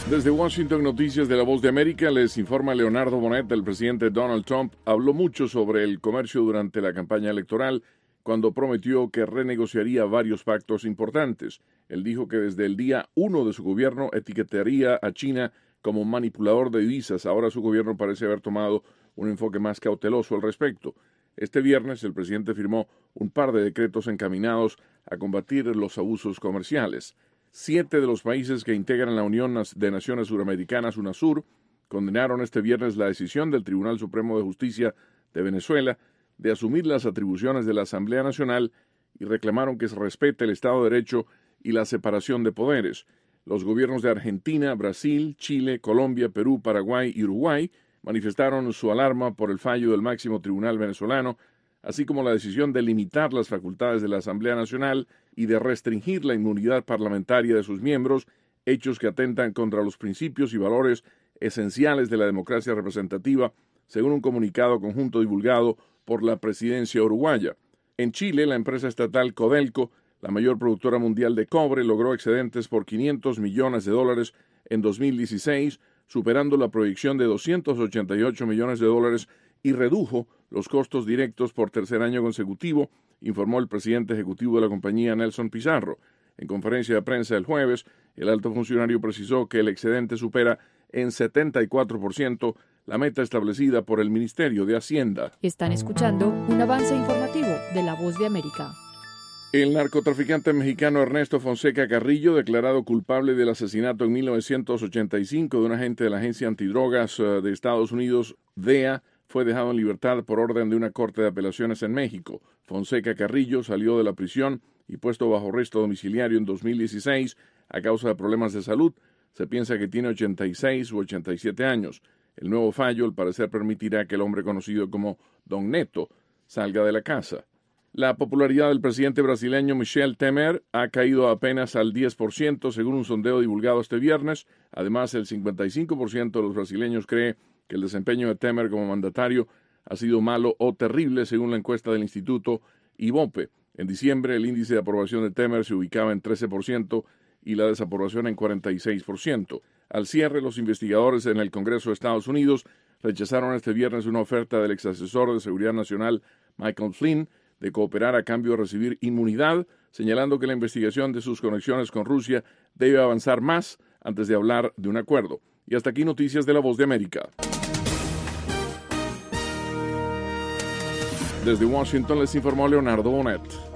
Desde Washington, Noticias de la Voz de América, les informa Leonardo Bonet. El presidente Donald Trump habló mucho sobre el comercio durante la campaña electoral, cuando prometió que renegociaría varios pactos importantes. Él dijo que desde el día 1 de su gobierno etiquetaría a China como manipulador de divisas. Ahora su gobierno parece haber tomado un enfoque más cauteloso al respecto. Este viernes el presidente firmó un par de decretos encaminados a combatir los abusos comerciales. 7 de los países que integran la Unión de Naciones Suramericanas, UNASUR, condenaron este viernes la decisión del Tribunal Supremo de Justicia de Venezuela de asumir las atribuciones de la Asamblea Nacional y reclamaron que se respete el Estado de Derecho y la separación de poderes. Los gobiernos de Argentina, Brasil, Chile, Colombia, Perú, Paraguay y Uruguay manifestaron su alarma por el fallo del máximo tribunal venezolano, así como la decisión de limitar las facultades de la Asamblea Nacional y de restringir la inmunidad parlamentaria de sus miembros, hechos que atentan contra los principios y valores esenciales de la democracia representativa, según un comunicado conjunto divulgado por la presidencia uruguaya. En Chile, la empresa estatal Codelco, la mayor productora mundial de cobre, logró excedentes por $500 millones en 2016, superando la proyección de $288 millones y redujo los costos directos por tercer año consecutivo, informó el presidente ejecutivo de la compañía, Nelson Pizarro. En conferencia de prensa el jueves, el alto funcionario precisó que el excedente supera en 74% la meta establecida por el Ministerio de Hacienda. Están escuchando un avance informativo de La Voz de América. El narcotraficante mexicano Ernesto Fonseca Carrillo, declarado culpable del asesinato en 1985 de un agente de la Agencia Antidrogas de Estados Unidos, DEA, fue dejado en libertad por orden de una corte de apelaciones en México. Fonseca Carrillo salió de la prisión y puesto bajo arresto domiciliario en 2016 a causa de problemas de salud. Se piensa que tiene 86 u 87 años. El nuevo fallo, al parecer, permitirá que el hombre conocido como Don Neto salga de la casa. La popularidad del presidente brasileño Michel Temer ha caído apenas al 10%, según un sondeo divulgado este viernes. Además, el 55% de los brasileños cree que el desempeño de Temer como mandatario ha sido malo o terrible, según la encuesta del Instituto Ibope. En diciembre, el índice de aprobación de Temer se ubicaba en 13% y la desaprobación en 46%. Al cierre, los investigadores en el Congreso de Estados Unidos rechazaron este viernes una oferta del exasesor de Seguridad Nacional Michael Flynn de cooperar a cambio de recibir inmunidad, señalando que la investigación de sus conexiones con Rusia debe avanzar más antes de hablar de un acuerdo. Y hasta aquí Noticias de la Voz de América. Desde Washington les informó Leonardo Bonet.